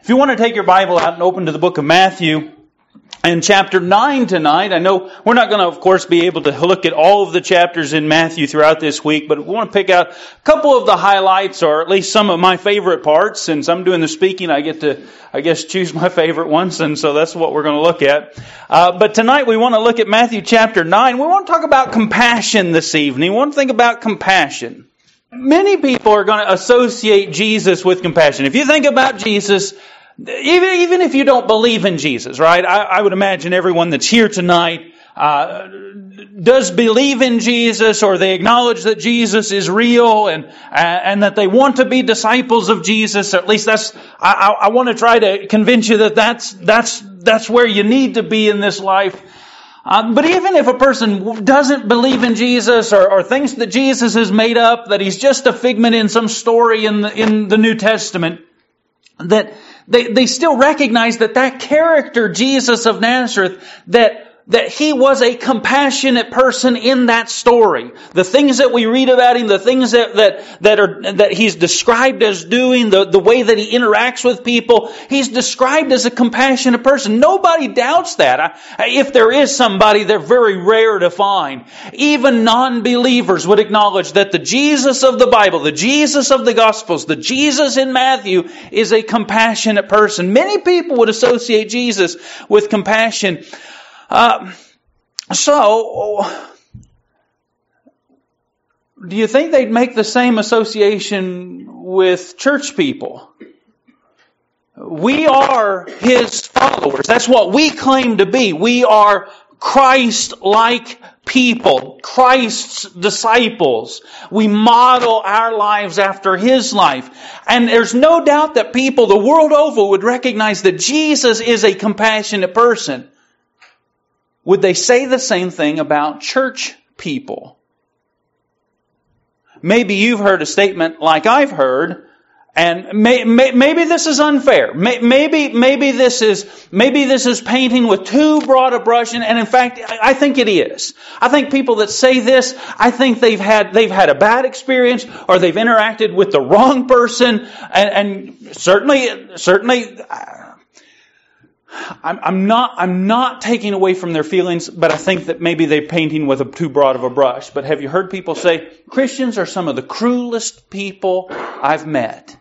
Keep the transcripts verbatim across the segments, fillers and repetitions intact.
If you want to take your Bible out and open to the book of Matthew and chapter nine tonight, I know we're not going to, of course, be able to look at all of the chapters in Matthew throughout this week, but we want to pick out a couple of the highlights, or at least some of my favorite parts. Since I'm doing the speaking, I get to, I guess, choose my favorite ones, and so that's what we're going to look at. Uh, but tonight we want to look at Matthew chapter nine. We want to talk about compassion this evening. We want to think about compassion. Many people are going to associate Jesus with compassion. If you think about Jesus, even, even if you don't believe in Jesus, right? I, I would imagine everyone that's here tonight uh, does believe in Jesus, or they acknowledge that Jesus is real and uh, and that they want to be disciples of Jesus. Or at least that's I, I, I want to try to convince you that that's that's that's where you need to be in this life. Uh, but even if a person doesn't believe in Jesus, or, or thinks that Jesus is made up, that he's just a figment in some story in the, in the New Testament, that they, they still recognize that that character, Jesus of Nazareth, that that he was a compassionate person in that story. The things that we read about him, the things that that that are that he's described as doing, the, the way that he interacts with people, he's described as a compassionate person. Nobody doubts that. I, if there is somebody, they're very rare to find. Even non-believers would acknowledge that the Jesus of the Bible, the Jesus of the Gospels, the Jesus in Matthew is a compassionate person. Many people would associate Jesus with compassion. Uh, so, do you think they'd make the same association with church people? We are His followers. That's what we claim to be. We are Christ-like people, Christ's disciples. We model our lives after His life. And there's no doubt that people the world over would recognize that Jesus is a compassionate person. Would they say the same thing about church people? Maybe you've heard a statement like I've heard, and may, may, maybe this is unfair. May, maybe maybe this is maybe this is painting with too broad a brush, and, and in fact, I think it is. I think people that say this, I think they've had they've had a bad experience, or they've interacted with the wrong person, and, and certainly certainly. I'm, I'm not, I'm not taking away from their feelings, but I think that maybe they're painting with a too broad of a brush. But have you heard people say, Christians are some of the cruelest people I've met?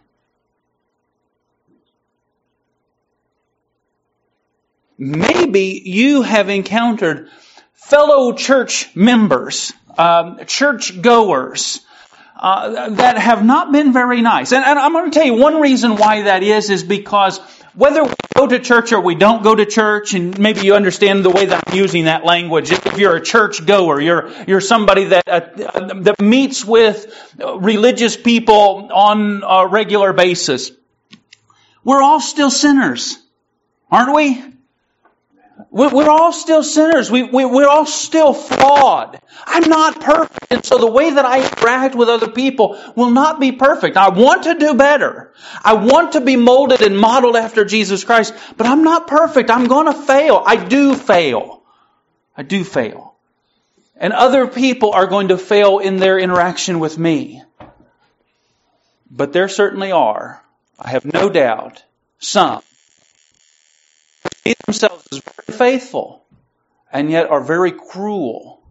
Maybe you have encountered fellow church members, um, church goers, uh, that have not been very nice. And, and I'm going to tell you one reason why that is, is because whether we go to church or we don't go to church, and maybe you understand the way that I'm using that language. If you're a church goer, you're you're somebody that uh, that meets with religious people on a regular basis. We're all still sinners, aren't we? We're all still sinners. We, we, we're all still flawed. I'm not perfect. And so the way that I interact with other people will not be perfect. I want to do better. I want to be molded and modeled after Jesus Christ. But I'm not perfect. I'm going to fail. I do fail. I do fail. And other people are going to fail in their interaction with me. But there certainly are, I have no doubt, some see themselves as very faithful and yet are very cruel.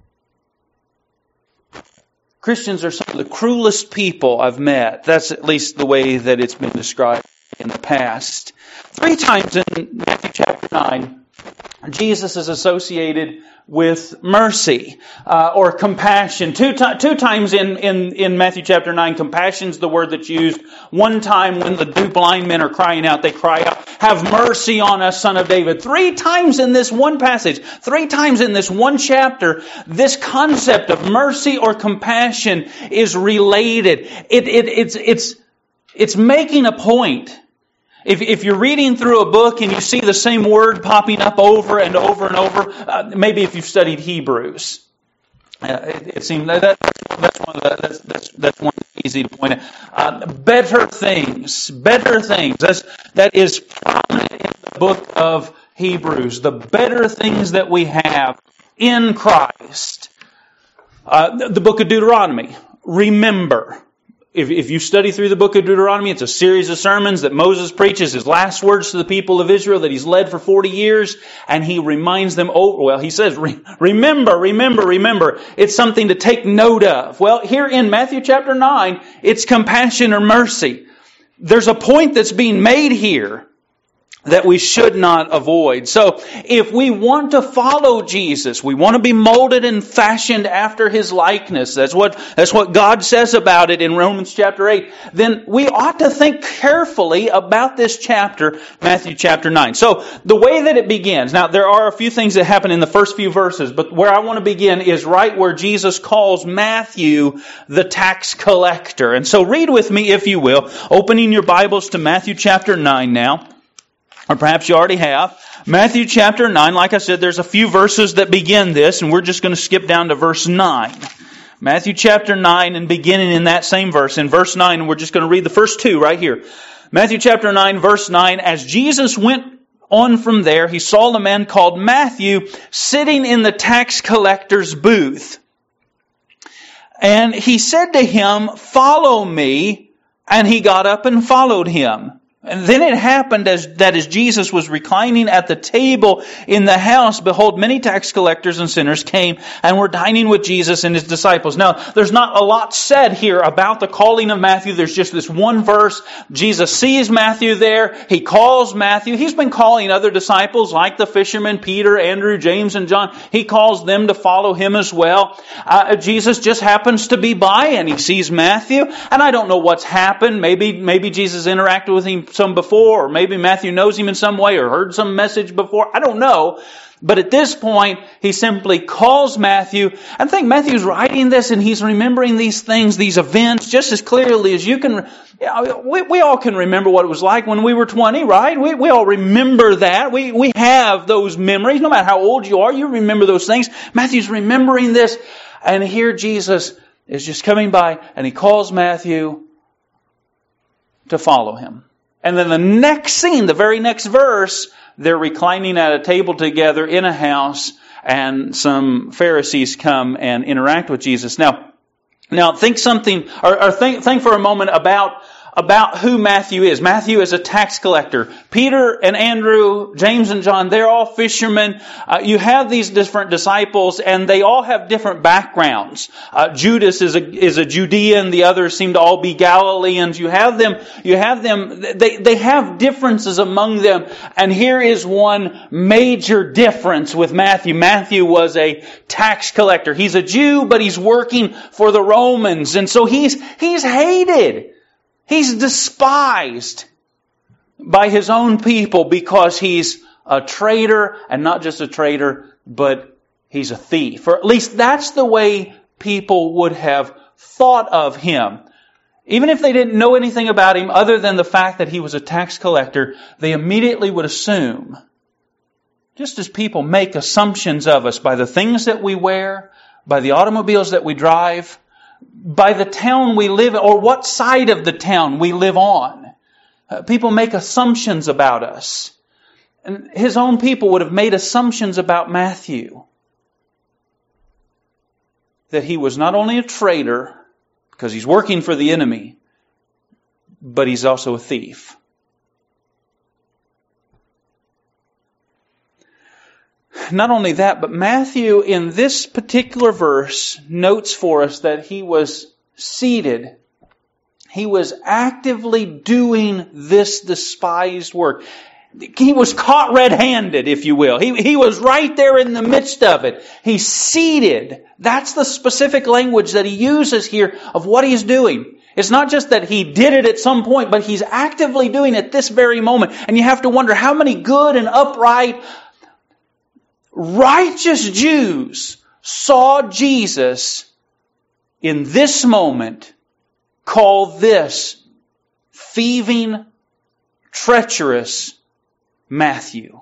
Christians are some of the cruelest people I've met. That's at least the way that it's been described in the past. Three times in Matthew chapter nine, Jesus is associated with mercy uh, or compassion. Two, to- two times in, in, in Matthew chapter nine, compassion is the word that's used. One time when the two blind men are crying out, they cry out, "Have mercy on us, Son of David." Three times in this one passage, three times in this one chapter, this concept of mercy or compassion is related. It, it, it's, it's, it's making a point. If, if you're reading through a book and you see the same word popping up over and over and over, uh, maybe if you've studied Hebrews, uh, it, it seems that that's one of the, that's, that's, that's one easy to point out. Uh, better things, better things. That's, that is prominent in the book of Hebrews. The better things that we have in Christ. Uh, the, the book of Deuteronomy. Remember. if, if you study through the book of Deuteronomy, it's a series of sermons that Moses preaches his last words to the people of Israel that he's led for forty years. And he reminds them, oh, well, he says, remember, remember, remember. It's something to take note of. Well, here in Matthew chapter nine, it's compassion or mercy. There's a point that's being made here that we should not avoid. So, if we want to follow Jesus, we want to be molded and fashioned after His likeness, that's what, that's what God says about it in Romans chapter eight, then we ought to think carefully about this chapter, Matthew chapter nine. So, the way that it begins, now there are a few things that happen in the first few verses, but where I want to begin is right where Jesus calls Matthew the tax collector. And so read with me, if you will, opening your Bibles to Matthew chapter nine now. Or perhaps you already have. Matthew chapter nine, like I said, there's a few verses that begin this, and we're just going to skip down to verse nine. Matthew chapter nine, and beginning in that same verse. In verse nine, we're just going to read the first two right here. Matthew chapter nine, verse nine, as Jesus went on from there, he saw a man called Matthew sitting in the tax collector's booth. And he said to him, "Follow me." And he got up and followed him. And then it happened as that as Jesus was reclining at the table in the house, behold, many tax collectors and sinners came and were dining with Jesus and His disciples. Now, there's not a lot said here about the calling of Matthew. There's just this one verse. Jesus sees Matthew there. He calls Matthew. He's been calling other disciples like the fishermen, Peter, Andrew, James, and John. He calls them to follow Him as well. Uh, Jesus just happens to be by and He sees Matthew. And I don't know what's happened. Maybe, maybe Jesus interacted with him some before, or maybe Matthew knows him in some way or heard some message before. I don't know. But at this point, he simply calls Matthew. And I think Matthew's writing this and he's remembering these things, these events, just as clearly as you can. You know, we, we all can remember what it was like when we were twenty, right? We, we all remember that. We, we have those memories. No matter how old you are, you remember those things. Matthew's remembering this. And here Jesus is just coming by and he calls Matthew to follow him. And then the next scene, the very next verse, they're reclining at a table together in a house, and some Pharisees come and interact with Jesus. Now, now think something, or, or think, think for a moment about about who Matthew is. Matthew is a tax collector. Peter and Andrew, James and John, they're all fishermen. Uh, you have these different disciples, and they all have different backgrounds. Uh, Judas is a is a Judean. The others seem to all be Galileans. You have them. You have them. They they have differences among them. And here is one major difference with Matthew. Matthew was a tax collector. He's a Jew, but he's working for the Romans, and so he's he's hated. He's despised by his own people because he's a traitor, and not just a traitor, but he's a thief. Or at least that's the way people would have thought of him. Even if they didn't know anything about him other than the fact that he was a tax collector, they immediately would assume, just as people make assumptions of us by the things that we wear, by the automobiles that we drive, by the town we live in, or what side of the town we live on. Uh, people make assumptions about us. And his own people would have made assumptions about Matthew. That he was not only a traitor, because he's working for the enemy, but he's also a thief. Not only that, but Matthew in this particular verse notes for us that he was seated. He was actively doing this despised work. He was caught red-handed, if you will. He, he was right there in the midst of it. He's seated. That's the specific language that he uses here of what he's doing. It's not just that he did it at some point, but he's actively doing it this very moment. And you have to wonder how many good and upright, righteous Jews saw Jesus in this moment call this thieving, treacherous Matthew.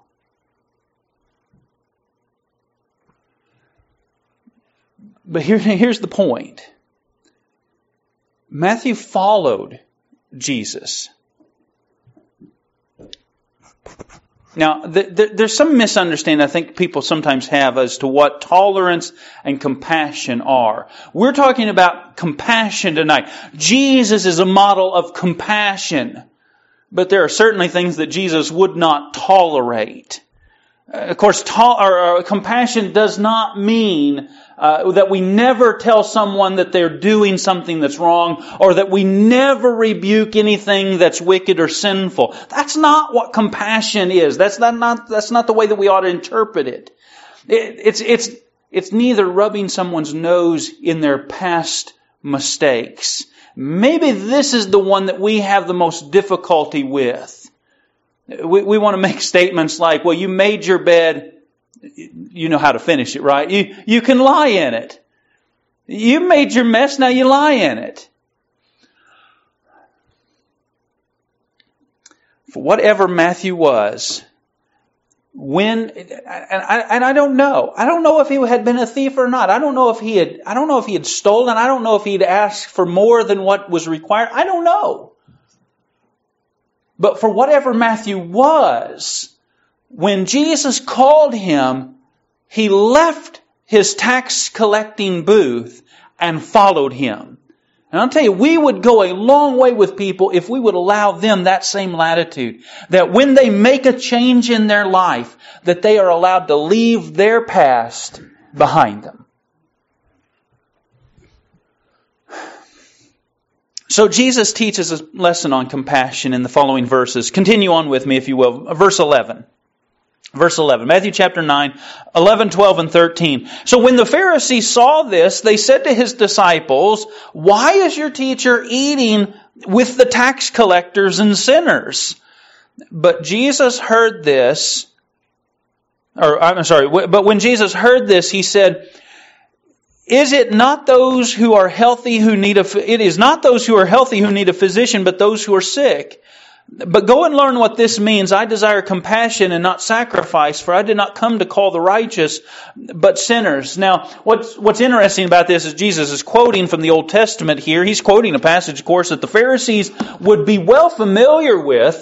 But here, here's the point. Matthew followed Jesus. Now, th- th- there's some misunderstanding I think people sometimes have as to what tolerance and compassion are. We're talking about compassion tonight. Jesus is a model of compassion, but there are certainly things that Jesus would not tolerate. Uh, of course, to- or, or, compassion does not mean uh, that we never tell someone that they're doing something that's wrong, or that we never rebuke anything that's wicked or sinful. That's not what compassion is. That's not, not that's not the way that we ought to interpret it. it it's it's it's neither rubbing someone's nose in their past mistakes. Maybe this is the one that we have the most difficulty with. We, we want to make statements like, well, you made your bed, you know how to finish it, right? You, you can lie in it. You made your mess, now you lie in it. For whatever Matthew was, when, and I, and I don't know. I don't know if he had been a thief or not. I don't know if he had, I don't know if he had stolen. I don't know if he'd asked for more than what was required. I don't know. But for whatever Matthew was, when Jesus called him, he left his tax collecting booth and followed him. And I'll tell you, we would go a long way with people if we would allow them that same latitude. That when they make a change in their life, that they are allowed to leave their past behind them. So Jesus teaches a lesson on compassion in the following verses. Continue on with me, if you will. Verse eleven. Verse eleven. Matthew chapter nine, eleven, twelve, and thirteen. So when the Pharisees saw this, they said to his disciples, "Why is your teacher eating with the tax collectors and sinners?" But Jesus heard this, or I'm sorry, but when Jesus heard this, he said, Is it not those who are healthy who need a, it is not those who are healthy who need a physician, but those who are sick. But go and learn what this means. I desire compassion and not sacrifice, for I did not come to call the righteous, but sinners. Now, what's, what's interesting about this is Jesus is quoting from the Old Testament here. He's quoting a passage, of course, that the Pharisees would be well familiar with.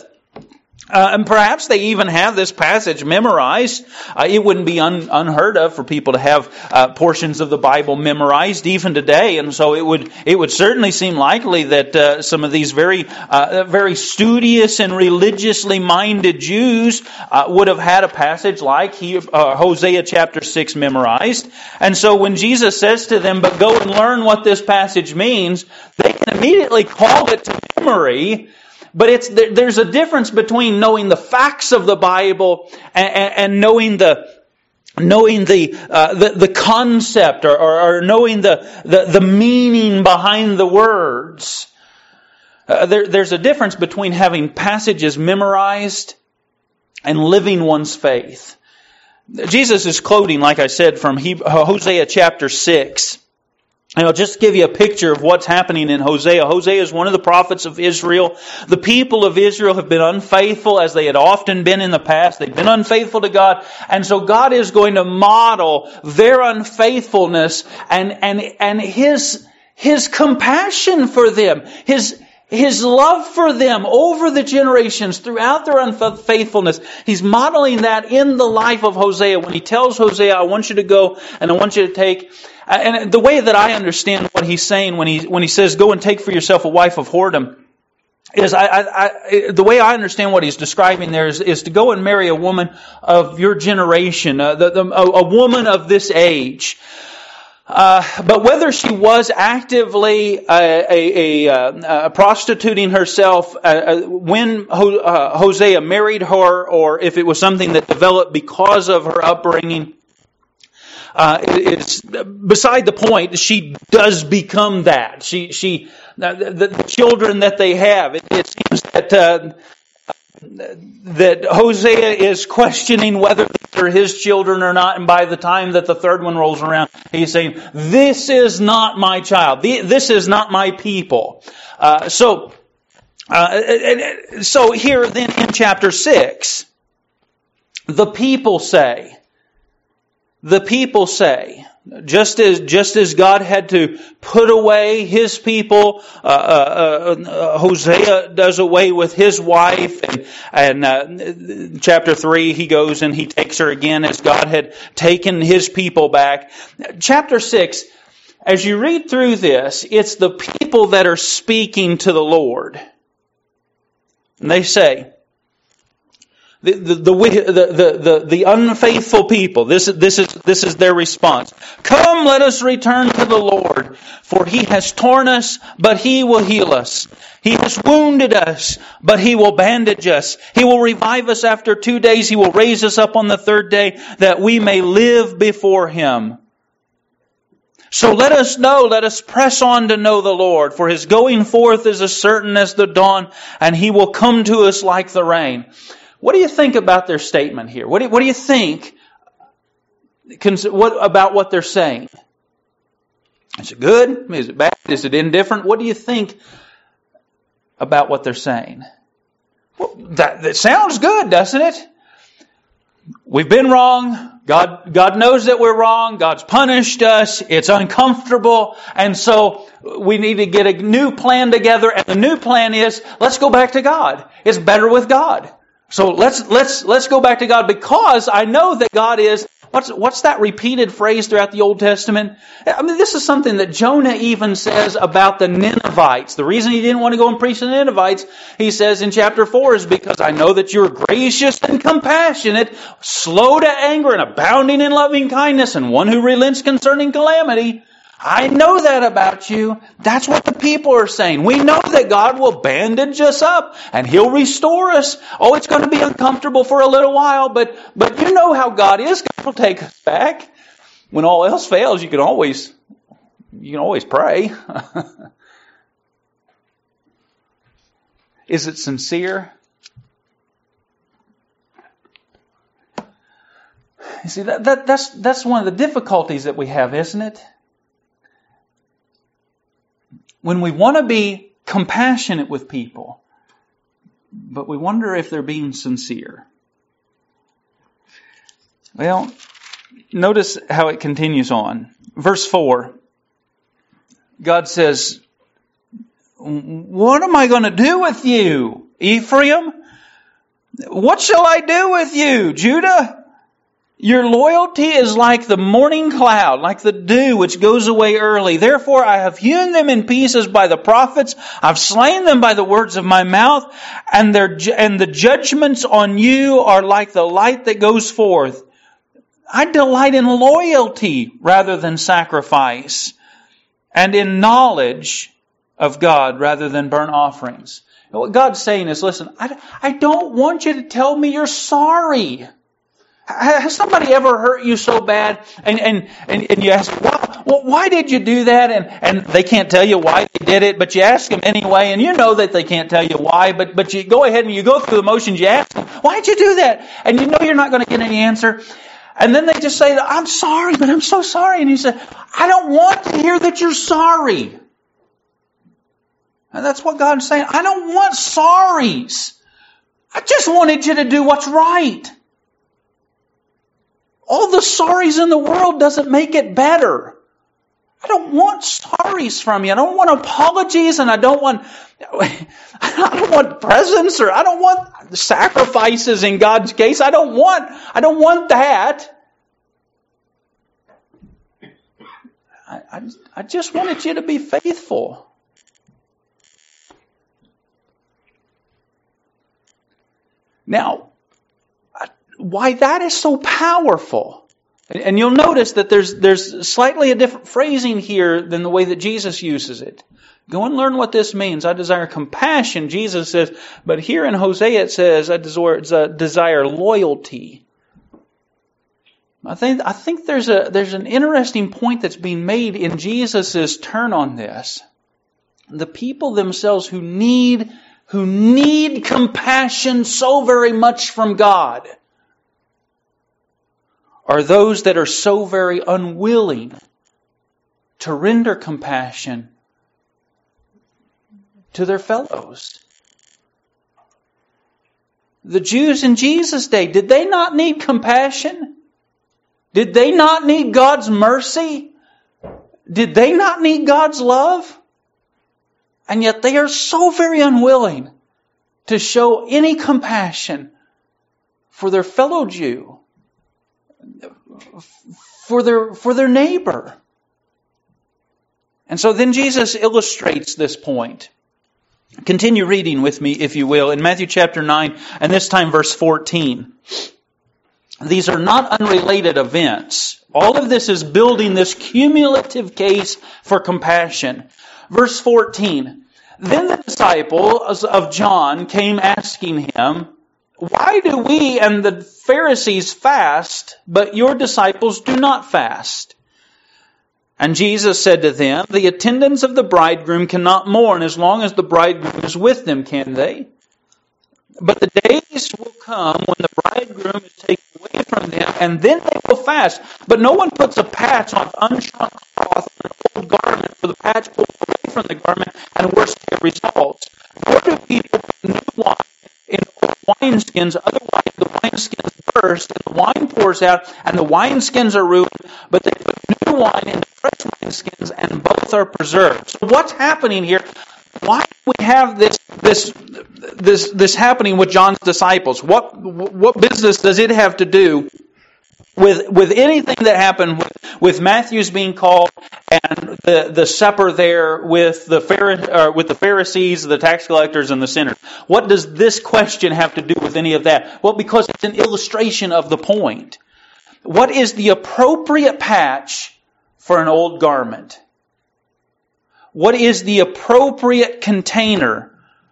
Uh, and perhaps they even have this passage memorized. Uh, it wouldn't be un, unheard of for people to have uh, portions of the Bible memorized even today, and so it would it would certainly seem likely that uh, some of these very uh, very studious and religiously minded Jews uh, would have had a passage like he, uh, Hosea chapter six memorized. And so when Jesus says to them, "But go and learn what this passage means," they can immediately call it to memory. But it's there's a difference between knowing the facts of the Bible and, and knowing the knowing the uh, the, the concept or, or, or knowing the, the the meaning behind the words. Uh, there, there's a difference between having passages memorized and living one's faith. Jesus is quoting, like I said, from Hosea chapter six. And I'll just give you a picture of what's happening in Hosea. Hosea is one of the prophets of Israel. The people of Israel have been unfaithful as they had often been in the past. They've been unfaithful to God. And so God is going to model their unfaithfulness and, and, and His, His compassion for them. His, His love for them over the generations throughout their unfaithfulness. He's modeling that in the life of Hosea when he tells Hosea, "I want you to go and I want you to take..." And the way that I understand what he's saying when he when he says, "Go and take for yourself a wife of whoredom," is I, I, I the way I understand what he's describing there is, is to go and marry a woman of your generation, uh, the, the, a, a woman of this age. Uh, but whether she was actively uh, a, a, a, a prostituting herself uh, when Ho, uh, Hosea married her, or if it was something that developed because of her upbringing, Uh, it's beside the point. She does become that. She, she, the, the children that they have. It, it seems that uh, that Hosea is questioning whether they're his children or not. And by the time that the third one rolls around, he's saying, "This is not my child. This is not my people." Uh, so, uh, so here then in chapter six, the people say. the people say. Just as just as God had to put away His people, uh, uh, uh, Hosea does away with his wife, and, and uh, chapter three he goes and he takes her again as God had taken His people back. Chapter six, as you read through this, it's the people that are speaking to the Lord, and they say, The the, the the the the unfaithful people. This is this is this is their response. Come, let us return to the Lord, for He has torn us, but He will heal us. He has wounded us, but He will bandage us. He will revive us after two days. He will raise us up on the third day, that we may live before Him. So let us know, let us press on to know the Lord, for His going forth is as certain as the dawn, and He will come to us like the rain. What do you think about their statement here? What do you, what do you think what, about what they're saying? Is it good? Is it bad? Is it indifferent? What do you think about what they're saying? Well, that, that sounds good, doesn't it? We've been wrong. God, God knows that we're wrong. God's punished us. It's uncomfortable. And so we need to get a new plan together. And the new plan is, let's go back to God. It's better with God. So let's let's let's go back to God, because I know that God is, what's what's that repeated phrase throughout the Old Testament? I mean, this is something that Jonah even says about the Ninevites. The reason he didn't want to go and preach to the Ninevites, he says in chapter four, is because I know that you're gracious and compassionate, slow to anger and abounding in loving kindness, and one who relents concerning calamity. I know that about you. That's what the people are saying. We know that God will bandage us up and He'll restore us. Oh, it's going to be uncomfortable for a little while, but but you know how God is. God will take us back. When all else fails, you can always you can always pray. Is it sincere? You see, that, that that's that's one of the difficulties that we have, isn't it? When we want to be compassionate with people, but we wonder if they're being sincere. Well, notice how it continues on. Verse four, God says, what am I going to do with you, Ephraim? What shall I do with you, Judah? Your loyalty is like the morning cloud, like the dew which goes away early. Therefore I have hewn them in pieces by the prophets. I've slain them by the words of my mouth. And their and the judgments on you are like the light that goes forth. I delight in loyalty rather than sacrifice, and in knowledge of God rather than burnt offerings. And what God's saying is, listen, I, I don't want you to tell me you're sorry. Has somebody ever hurt you so bad, and and, and, and you ask, well, well, why did you do that? And, and they can't tell you why they did it, but you ask them anyway, and you know that they can't tell you why, but, but you go ahead and you go through the motions, you ask them, why did you do that? And you know you're not going to get any answer. And then they just say, I'm sorry, but I'm so sorry. And you say, I don't want to hear that you're sorry. And that's what God's saying. I don't want sorries. I just wanted you to do what's right. All the sorries in the world doesn't make it better. I don't want sorries from you. I don't want apologies, and I don't want I don't want presents, or I don't want sacrifices in God's case. I don't want I don't want that. I, I, I just wanted you to be faithful. Now, why that is so powerful. And you'll notice that there's there's slightly a different phrasing here than the way that Jesus uses it. Go and learn what this means. I desire compassion, Jesus says, but here in Hosea it says, I desire, desire loyalty. I think I think there's a there's an interesting point that's being made in Jesus' turn on this. The people themselves who need who need compassion so very much from God are those that are so very unwilling to render compassion to their fellows. The Jews in Jesus' day, did they not need compassion? Did they not need God's mercy? Did they not need God's love? And yet they are so very unwilling to show any compassion for their fellow Jew, for their, for their neighbor. And so then Jesus illustrates this point. Continue reading with me, if you will, in Matthew chapter nine, and this time verse fourteen. These are not unrelated events. All of this is building this cumulative case for compassion. Verse fourteen. Then the disciples of John came asking him, "Why do we and the Pharisees fast, but your disciples do not fast?" And Jesus said to them, "The attendants of the bridegroom cannot mourn as long as the bridegroom is with them, can they? But the days will come when the bridegroom is taken away from them, and then they will fast. But no one puts a patch on unshrunk cloth on an old garment, for the patch pulls away from the garment, and worse care results. Nor do people put new wine in old wineskins, otherwise the wineskins burst, and the wine pours out, and the wineskins are ruined. But they put new wine in fresh wineskins, and both are preserved." So what's happening here? Why do we have this this this this happening with John's disciples? What what business does it have to do with with anything that happened with, with Matthew's being called and the, the supper there with the Phari- uh, with the Pharisees, the tax collectors, and the sinners? What does this question have to do with any of that? Well, because it's an illustration of the point. What is the appropriate patch for an old garment? What is the appropriate container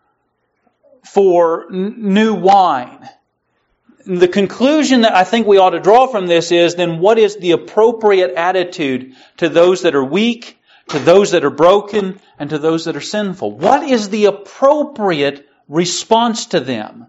for n- new wine? The conclusion that I think we ought to draw from this is, then what is the appropriate attitude to those that are weak, to those that are broken, and to those that are sinful? What is the appropriate response to them?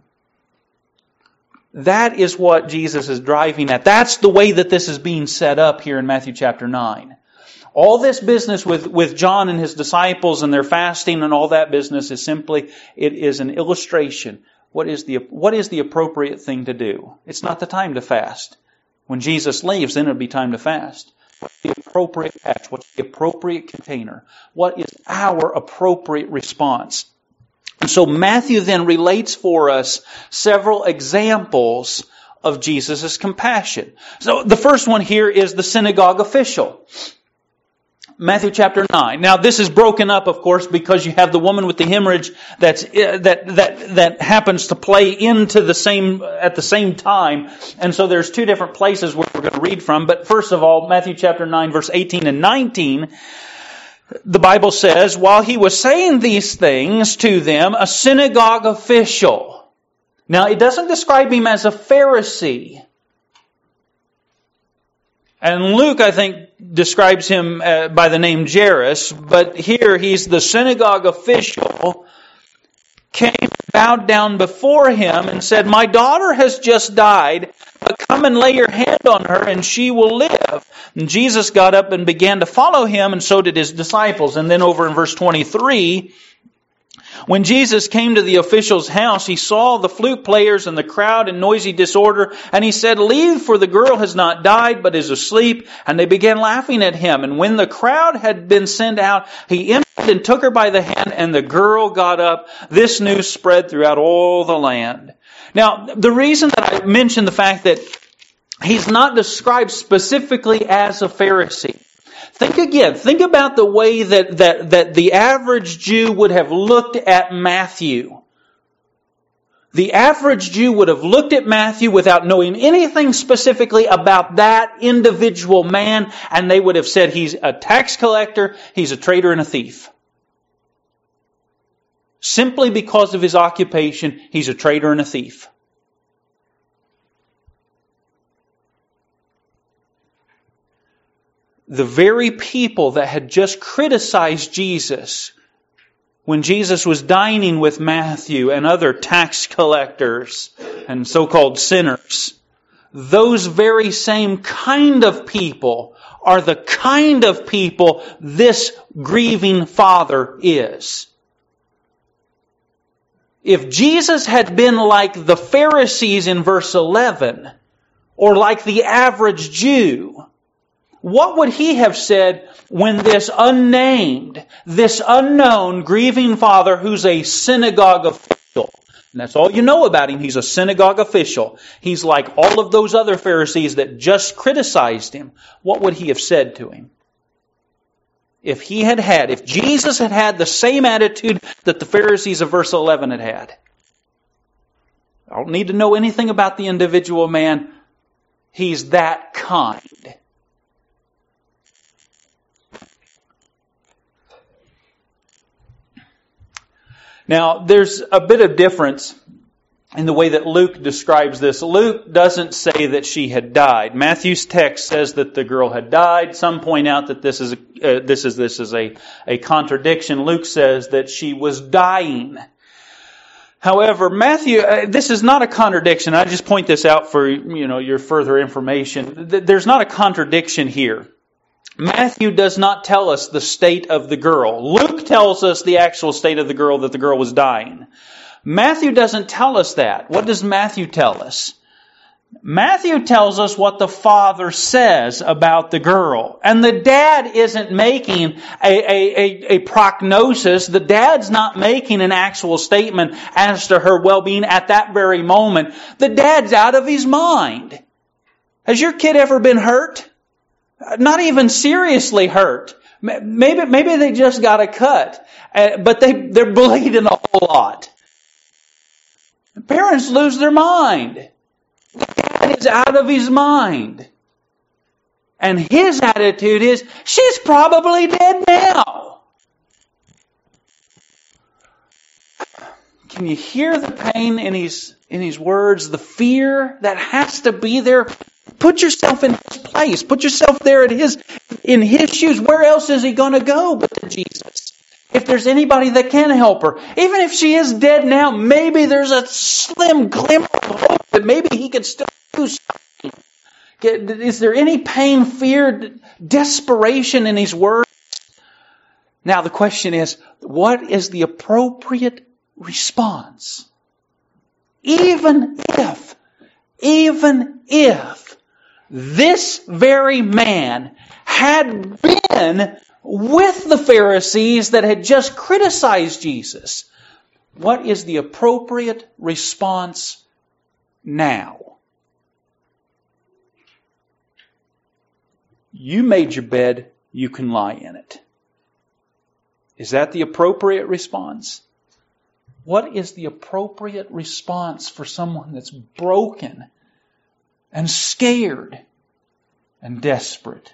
That is what Jesus is driving at. That's the way that this is being set up here in Matthew chapter nine. All this business with, with John and his disciples and their fasting and all that business is simply, it is an illustration. What is the, what is the appropriate thing to do? It's not the time to fast. When Jesus leaves, then it'll be time to fast. What's the appropriate patch? What's the appropriate container? What is our appropriate response? And so Matthew then relates for us several examples of Jesus' compassion. So the first one here is the synagogue official. Matthew chapter nine. Now this is broken up, of course, because you have the woman with the hemorrhage that's uh, that that that happens to play into the same at the same time, and so there's two different places where we're going to read from. But first of all, Matthew chapter nine, verse eighteen and nineteen, the Bible says, "While he was saying these things to them, a synagogue official." Now it doesn't describe him as a Pharisee. And Luke, I think, describes him uh, by the name Jairus, but here he's the synagogue official, came, bowed down before him and said, "My daughter has just died, but come and lay your hand on her and she will live." And Jesus got up and began to follow him, and so did his disciples. And then over in verse twenty-three, when Jesus came to the official's house, he saw the flute players and the crowd in noisy disorder, and he said, "Leave, for the girl has not died, but is asleep." And they began laughing at him. And when the crowd had been sent out, he entered and took her by the hand, and the girl got up. This news spread throughout all the land. Now, the reason that I mention the fact that he's not described specifically as a Pharisee. Think again, think about the way that, that, that the average Jew would have looked at Matthew. The average Jew would have looked at Matthew without knowing anything specifically about that individual man, and they would have said he's a tax collector, he's a traitor and a thief. Simply because of his occupation, he's a traitor and a thief. The very people that had just criticized Jesus when Jesus was dining with Matthew and other tax collectors and so-called sinners, those very same kind of people are the kind of people this grieving father is. If Jesus had been like the Pharisees in verse eleven, or like the average Jew, what would he have said when this unnamed, this unknown grieving father who's a synagogue official, and that's all you know about him, he's a synagogue official, he's like all of those other Pharisees that just criticized him, what would he have said to him? If he had had, if Jesus had had the same attitude that the Pharisees of verse eleven had had. I don't need to know anything about the individual man. He's that kind. Now, there's a bit of difference in the way that Luke describes this. Luke doesn't say that she had died. Matthew's text says that the girl had died. Some point out that this is a, uh, this is this is a, a contradiction. Luke says that she was dying. However, Matthew, uh, this is not a contradiction. I just point this out for, you know, your further information. There's not a contradiction here. Matthew does not tell us the state of the girl. Luke tells us the actual state of the girl, that the girl was dying. Matthew doesn't tell us that. What does Matthew tell us? Matthew tells us what the father says about the girl. And the dad isn't making a, a, a, a prognosis. The dad's not making an actual statement as to her well-being at that very moment. The dad's out of his mind. Has your kid ever been hurt? Not even seriously hurt. Maybe, maybe they just got a cut, uh, but they, they're bleeding a whole lot. Parents lose their mind. The dad is out of his mind. And his attitude is, she's probably dead now. Can you hear the pain in his, in his words? The fear that has to be there? Put yourself in his place. Put yourself there at his, in his shoes. Where else is he going to go but to Jesus? If there's anybody that can help her. Even if she is dead now, maybe there's a slim glimmer of hope that maybe he could still do something. Is there any pain, fear, desperation in his words? Now the question is, what is the appropriate response? Even if, even if this very man had been with the Pharisees that had just criticized Jesus, what is the appropriate response now? You made your bed, you can lie in it. Is that the appropriate response? What is the appropriate response for someone that's broken and scared and desperate?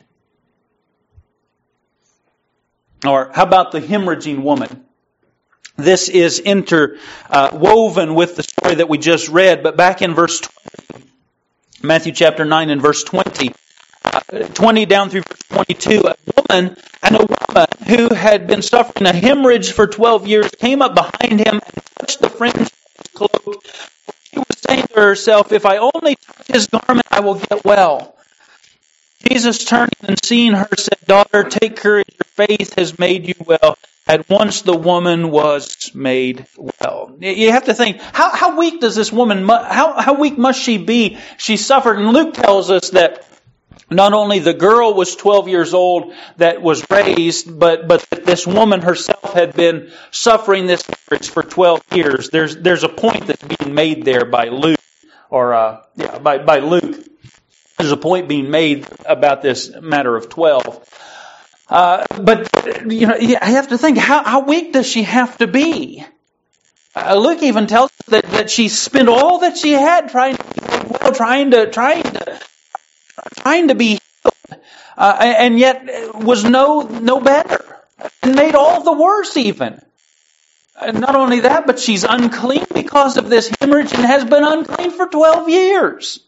Or how about the hemorrhaging woman? This is interwoven with the story that we just read, but back in verse twenty, Matthew chapter nine and verse twenty, uh, twenty down through verse twenty-two, a woman and a woman who had been suffering a hemorrhage for twelve years came up behind him and touched the fringe of his cloak. She was saying to herself, if I only touch his garment, I will get well. Jesus, turning and seeing her, said, daughter, take courage, your faith has made you well. At once the woman was made well. You have to think, how, how weak does this woman, how, how weak must she be? She suffered, and Luke tells us that not only the girl was twelve years old that was raised, but but this woman herself had been suffering this for twelve years. There's there's a point that's being made there by Luke, or uh, yeah, by by Luke. There's a point being made about this matter of twelve. Uh, but you know, I have to think, how how weak does she have to be? Uh, Luke even tells us that that she spent all that she had trying to get well, trying to trying to. trying to be healed, uh, and yet was no no better, and made all the worse even. And not only that, but she's unclean because of this hemorrhage and has been unclean for twelve years.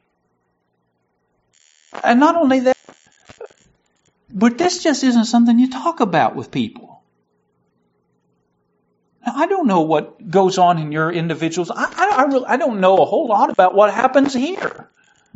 And not only that, but this just isn't something you talk about with people. Now, I don't know what goes on in your individuals. I, I, I, really, I don't know a whole lot about what happens here.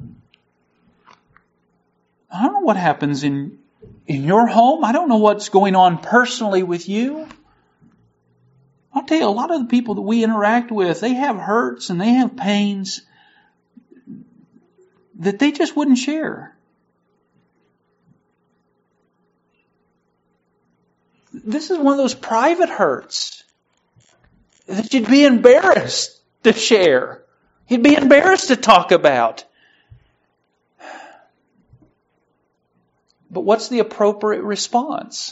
I don't know what happens in in your home. I don't know what's going on personally with you. I'll tell you, a lot of the people that we interact with, they have hurts and they have pains that they just wouldn't share. This is one of those private hurts that you'd be embarrassed to share. You'd be embarrassed to talk about. But what's the appropriate response?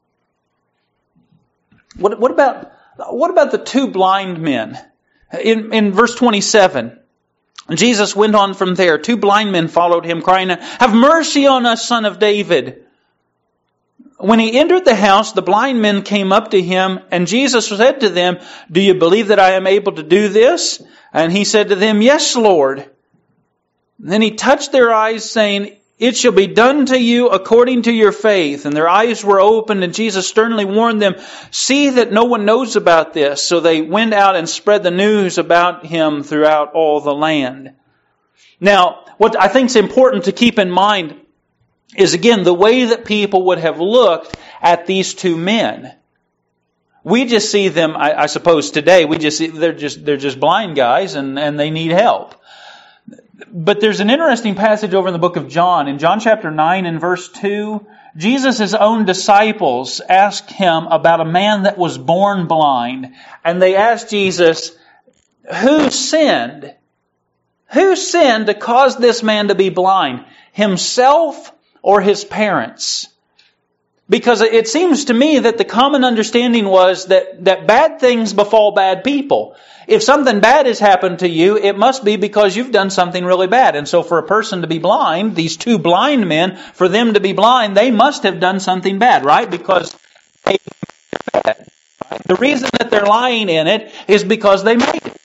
What, what about what about the two blind men? In, in verse twenty-seven, Jesus went on from there. Two blind men followed him, crying, "Have mercy on us, Son of David." When he entered the house, the blind men came up to him, and Jesus said to them, "Do you believe that I am able to do this?" And he said to them, "Yes, Lord." Then he touched their eyes, saying, "It shall be done to you according to your faith." And their eyes were opened, and Jesus sternly warned them, "See that no one knows about this." So they went out and spread the news about him throughout all the land. Now, what I think is important to keep in mind is, again, the way that people would have looked at these two men. We just see them, I, I suppose today, we just see they're just they're just blind guys and, and they need help. But there's an interesting passage over in the book of John. In John chapter nine and verse two, Jesus' own disciples asked him about a man that was born blind. And they asked Jesus, who sinned? Who sinned to cause this man to be blind? Himself or his parents? Because it seems to me that the common understanding was that, that bad things befall bad people. If something bad has happened to you, it must be because you've done something really bad. And so for a person to be blind, these two blind men, for them to be blind, they must have done something bad, right? Because they made bad. The reason that they're lying in it is because they made it.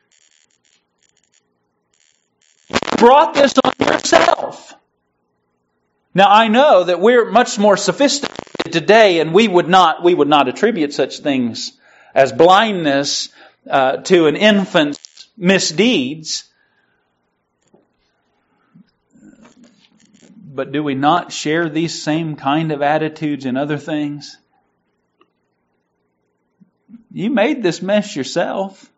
You brought this on yourself. Now I know that we're much more sophisticated today, and we would not we would not attribute such things as blindness uh, to an infant's misdeeds. But do we not share these same kind of attitudes in other things? You made this mess yourself.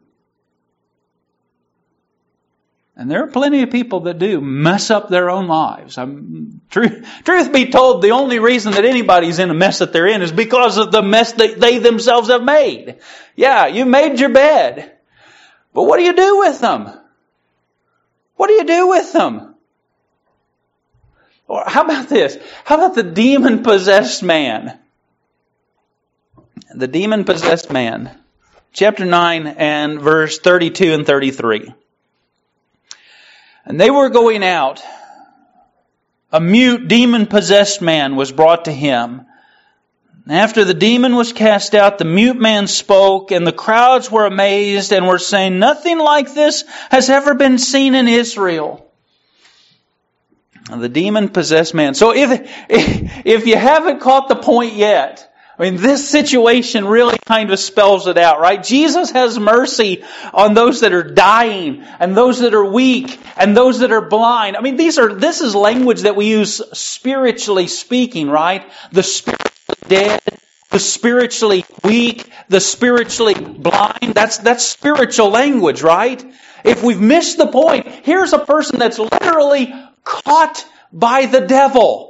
And there are plenty of people that do mess up their own lives. I'm, truth, truth be told, the only reason that anybody's in a mess that they're in is because of the mess that they themselves have made. Yeah, you made your bed. But what do you do with them? What do you do with them? Or how about this? How about the demon-possessed man? The demon-possessed man. Chapter nine and verse thirty-two and thirty-three. And they were going out. A mute, demon-possessed man was brought to him. After the demon was cast out, the mute man spoke, and the crowds were amazed and were saying, "Nothing like this has ever been seen in Israel." The demon-possessed man. So if, if you haven't caught the point yet, I mean, this situation really kind of spells it out, right? Jesus has mercy on those that are dying and those that are weak and those that are blind. I mean, these are, this is language that we use spiritually speaking, right? The spiritually dead, the spiritually weak, the spiritually blind. That's, that's spiritual language, right? If we've missed the point, here's a person that's literally caught by the devil.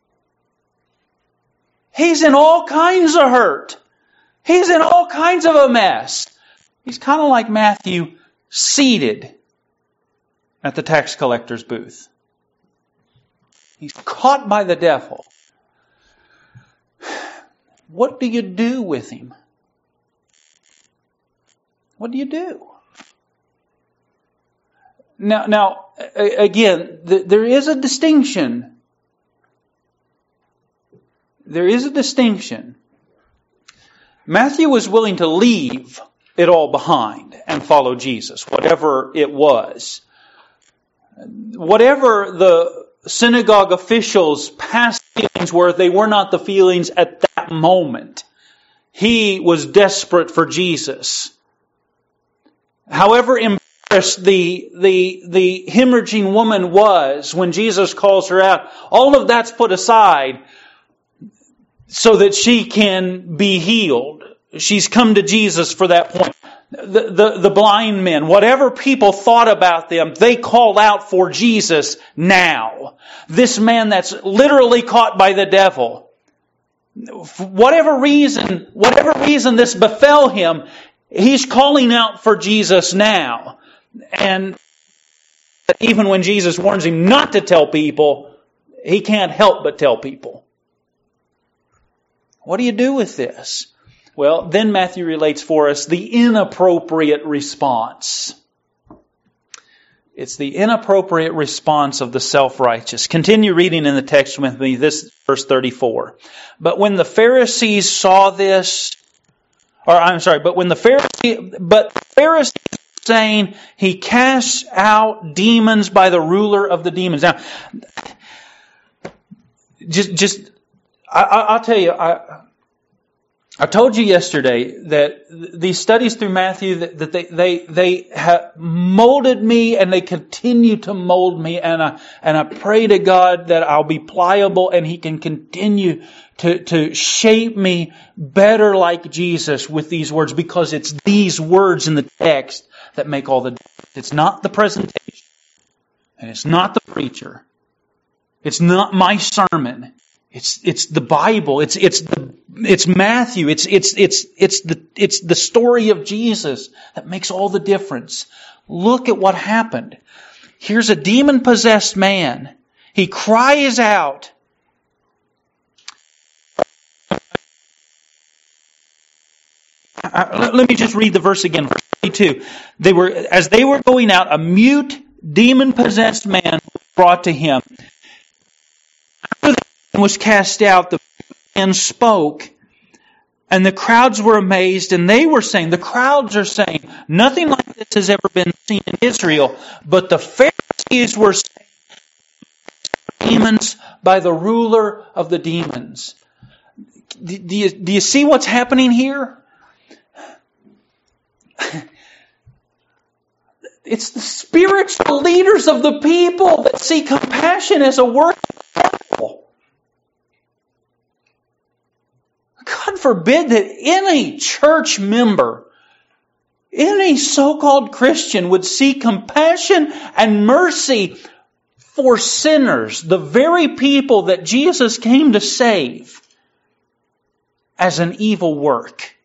He's in all kinds of hurt. He's in all kinds of a mess. He's kind of like Matthew, seated at the tax collector's booth. He's caught by the devil. What do you do with him? What do you do? Now, now again, there is a distinction. There is a distinction. Matthew was willing to leave it all behind and follow Jesus, whatever it was. Whatever the synagogue officials' past feelings were, they were not the feelings at that moment. He was desperate for Jesus. However embarrassed the, the, the hemorrhaging woman was when Jesus calls her out, all of that's put aside so that she can be healed. She's come to Jesus for that point. The, the, the blind men, whatever people thought about them, they called out for Jesus now. This man that's literally caught by the devil, for whatever reason, whatever reason this befell him, he's calling out for Jesus now. And even when Jesus warns him not to tell people, he can't help but tell people. What do you do with this? Well, then Matthew relates for us the inappropriate response. It's the inappropriate response of the self-righteous. Continue reading in the text with me, this verse thirty-four. But when the Pharisees saw this, or I'm sorry, but when the Pharisee, but the Pharisees saying he casts out demons by the ruler of the demons. Now, just, just, I, I'll tell you, I. I told you yesterday that these studies through Matthew, that, that they they they have molded me and they continue to mold me, and I and I pray to God that I'll be pliable and He can continue to to shape me better like Jesus with these words, because it's these words in the text that make all the difference. It's not the presentation, and it's not the preacher. It's not my sermon. It's it's the Bible. It's it's the it's Matthew. It's it's it's it's the it's the story of Jesus that makes all the difference. Look at what happened. Here's a demon-possessed man. He cries out. Uh, let me just read the verse again, verse thirty-two. They were as they were going out, a mute, demon-possessed man was brought to him. Was cast out, the man spoke, and the crowds were amazed, and they were saying, the crowds are saying, nothing like this has ever been seen in Israel, but the Pharisees were saying, demons by the ruler of the demons. Do, do, you, do you see what's happening here? It's the spiritual leaders of the people that see compassion as a work of evil. God forbid that any church member, any so-called Christian would see compassion and mercy for sinners, the very people that Jesus came to save, as an evil work.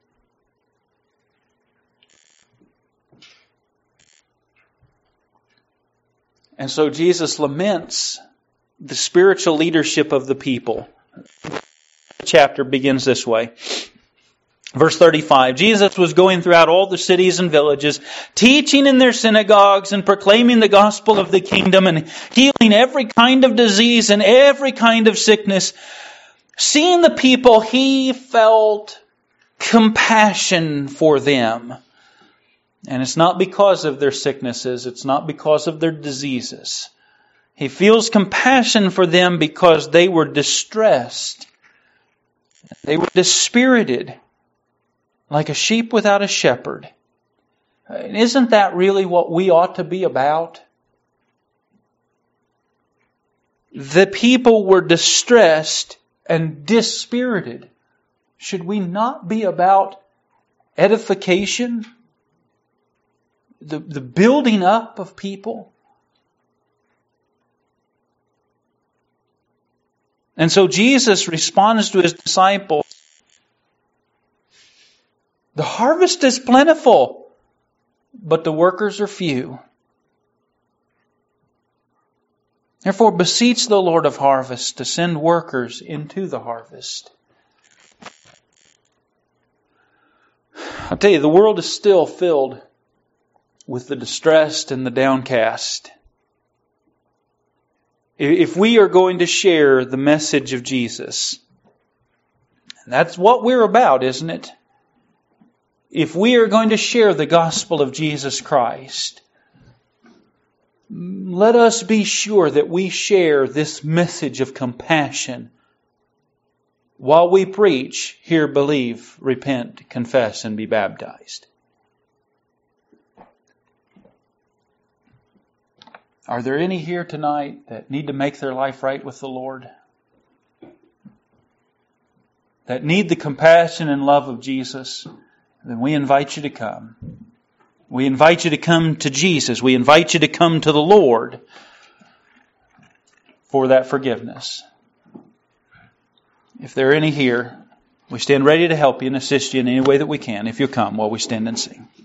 And so Jesus laments the spiritual leadership of the people. The chapter begins this way. Verse thirty-five, Jesus was going throughout all the cities and villages, teaching in their synagogues and proclaiming the gospel of the kingdom and healing every kind of disease and every kind of sickness. Seeing the people, He felt compassion for them. And it's not because of their sicknesses. It's not because of their diseases. He feels compassion for them because they were distressed. They were dispirited, like a sheep without a shepherd. Isn't that really what we ought to be about? The people were distressed and dispirited. Should we not be about edification? The, the building up of people? And so Jesus responds to His disciples, the harvest is plentiful, but the workers are few. Therefore, beseech the Lord of harvest to send workers into the harvest. I'll tell you, the world is still filled with the distressed and the downcast. If we are going to share the message of Jesus, and that's what we're about, isn't it? If we are going to share the gospel of Jesus Christ, let us be sure that we share this message of compassion. While we preach, hear, believe, repent, confess, and be baptized. Are there any here tonight that need to make their life right with the Lord? That need the compassion and love of Jesus? Then we invite you to come. We invite you to come to Jesus. We invite you to come to the Lord for that forgiveness. If there are any here, we stand ready to help you and assist you in any way that we can if you'll come while we stand and sing.